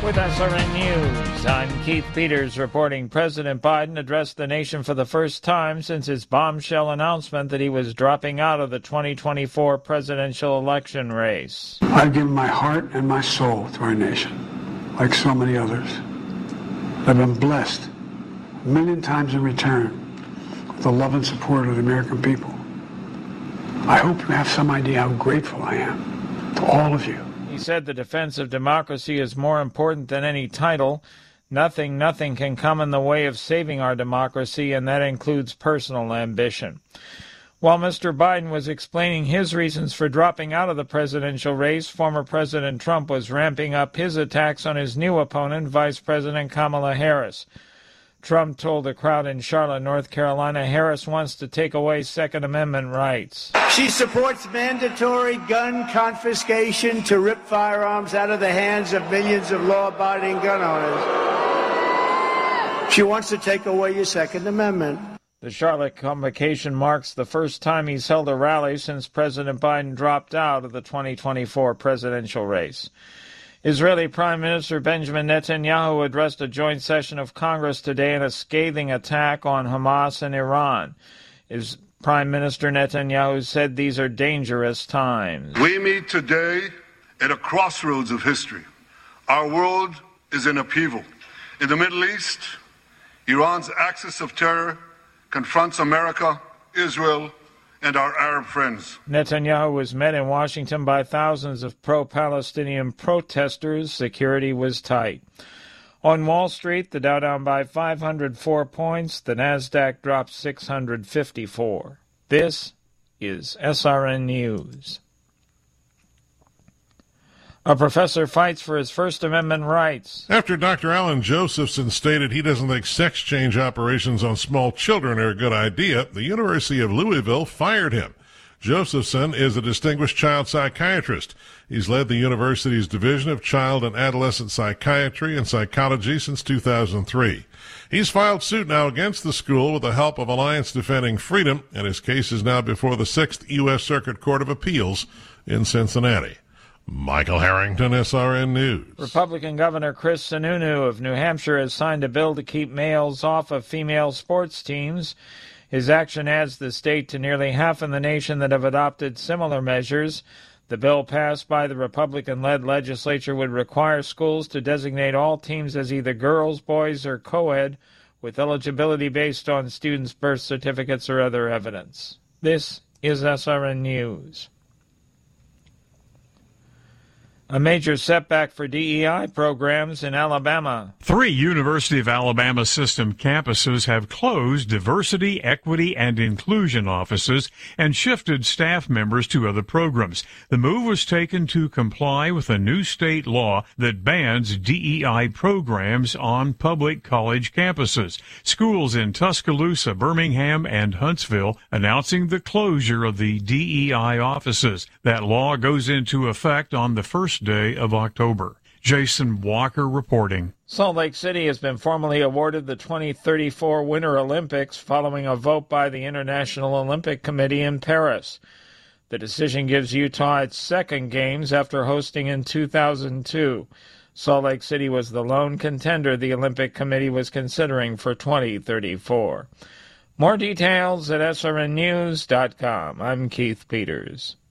With SRN News, I'm Keith Peters reporting President Biden addressed the nation for the first time since his bombshell announcement that he was dropping out of the 2024 presidential election race. I've given my heart and my soul to our nation, like so many others. I've been blessed a million times in return with the love and support of the American people. I hope you have some idea how grateful I am to all of you. He said the defense of democracy is more important than any title. Nothing can come in the way of saving our democracy, and that includes personal ambition. While Mr. Biden was explaining his reasons for dropping out of the presidential race, former President Trump was ramping up his attacks on his new opponent, Vice President Kamala Harris. Trump told a crowd in Charlotte, North Carolina, Harris wants to take away Second Amendment rights. She supports mandatory gun confiscation to rip firearms out of the hands of millions of law-abiding gun owners. She wants to take away your Second Amendment. The Charlotte convocation marks the first time he's held a rally since President Biden dropped out of the 2024 presidential race. Israeli Prime Minister Benjamin Netanyahu addressed a joint session of Congress today in a scathing attack on Hamas and Iran. His Prime Minister Netanyahu said these are dangerous times. We meet today at a crossroads of history. Our world is in upheaval. In the Middle East, Iran's axis of terror confronts America, Israel, and our Arab friends. Netanyahu was met in Washington by thousands of pro-Palestinian protesters. Security was tight. On Wall Street, the Dow down by 504 points. The Nasdaq dropped 654. This is SRN News. A professor fights for his First Amendment rights. After Dr. Alan Josephson stated he doesn't think sex change operations on small children are a good idea, the University of Louisville fired him. Josephson is a distinguished child psychiatrist. He's led the university's Division of Child and Adolescent Psychiatry and Psychology since 2003. He's filed suit now against the school with the help of Alliance Defending Freedom, and his case is now before the 6th U.S. Circuit Court of Appeals in Cincinnati. Michael Harrington, SRN News. Republican Governor Chris Sununu of New Hampshire has signed a bill to keep males off of female sports teams. His action adds the state to nearly half in the nation that have adopted similar measures. The bill passed by the Republican-led legislature would require schools to designate all teams as either girls, boys, or co-ed, with eligibility based on students' birth certificates or other evidence. This is SRN News. A major setback for DEI programs in Alabama. 3 University of Alabama system campuses have closed diversity, equity, and inclusion offices and shifted staff members to other programs. The move was taken to comply with a new state law that bans DEI programs on public college campuses. Schools in Tuscaloosa, Birmingham, and Huntsville announcing the closure of the DEI offices. That law goes into effect on the first day of October. Jason Walker reporting. Salt Lake City has been formally awarded the 2034 Winter Olympics following a vote by the International Olympic Committee in Paris. The decision gives Utah its second games after hosting in 2002. Salt Lake City was the lone contender the Olympic Committee was considering for 2034. More details at srnnews.com. I'm Keith Peters.